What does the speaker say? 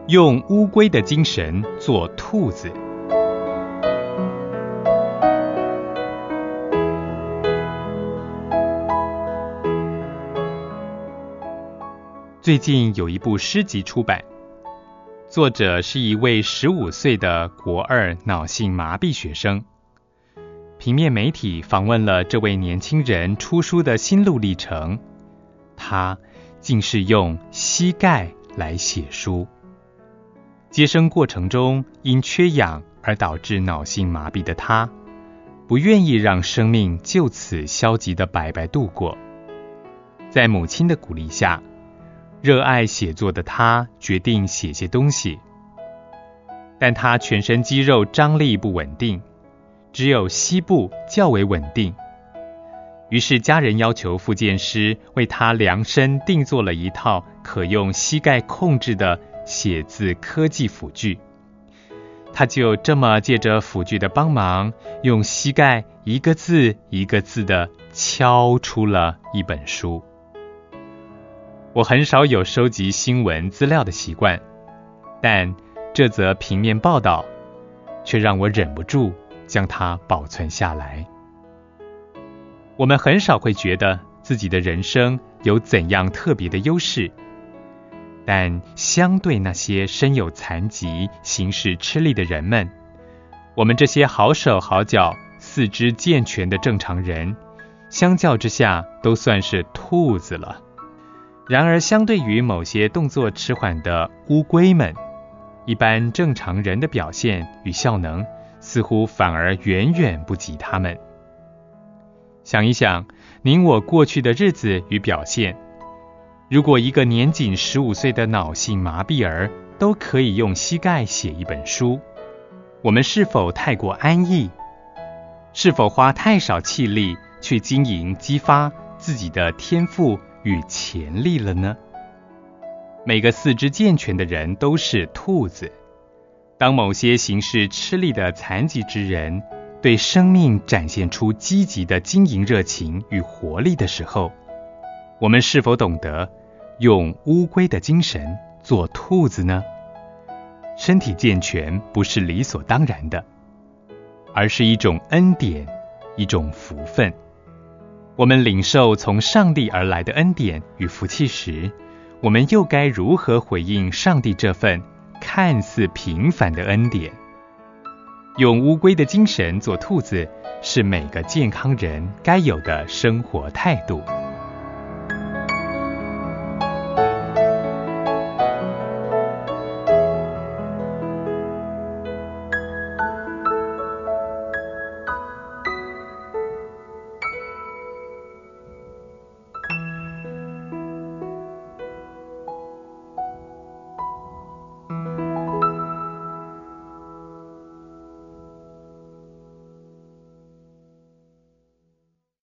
用乌龟的精神做兔子。最近有一部诗集出版，作者是一位15岁的国2脑性麻痹学生。平面媒体访问了这位年轻人出书的心路历程，他竟是用膝盖来写书。接生过程中因缺氧而导致脑性麻痹的他，不愿意让生命就此消极的白白度过。在母亲的鼓励下，热爱写作的他决定写些东西，但他全身肌肉张力不稳定，只有膝部较为稳定。于是家人要求复健师为他量身定做了一套可用膝盖控制的写字科技辅具。他就这么借着辅具的帮忙，用膝盖一个字一个字地敲出了一本书。我很少有收集新闻资料的习惯，但这则平面报道却让我忍不住将它保存下来。我们很少会觉得自己的人生有怎样特别的优势，但相对那些身有残疾、行事吃力的人们，我们这些好手好脚、四肢健全的正常人，相较之下都算是兔子了。然而相对于某些动作迟缓的乌龟们，一般正常人的表现与效能似乎反而远远不及他们。想一想您我过去的日子与表现，如果一个年仅15岁的脑性麻痹儿都可以用膝盖写一本书，我们是否太过安逸？是否花太少气力去经营激发自己的天赋与潜力了呢？每个四肢健全的人都是兔子。当某些行事吃力的残疾之人对生命展现出积极的经营热情与活力的时候，我们是否懂得用乌龟的精神做兔子呢？身体健全不是理所当然的，而是一种恩典，一种福分。我们领受从上帝而来的恩典与福气时，我们又该如何回应上帝这份看似平凡的恩典？用乌龟的精神做兔子，是每个健康人该有的生活态度。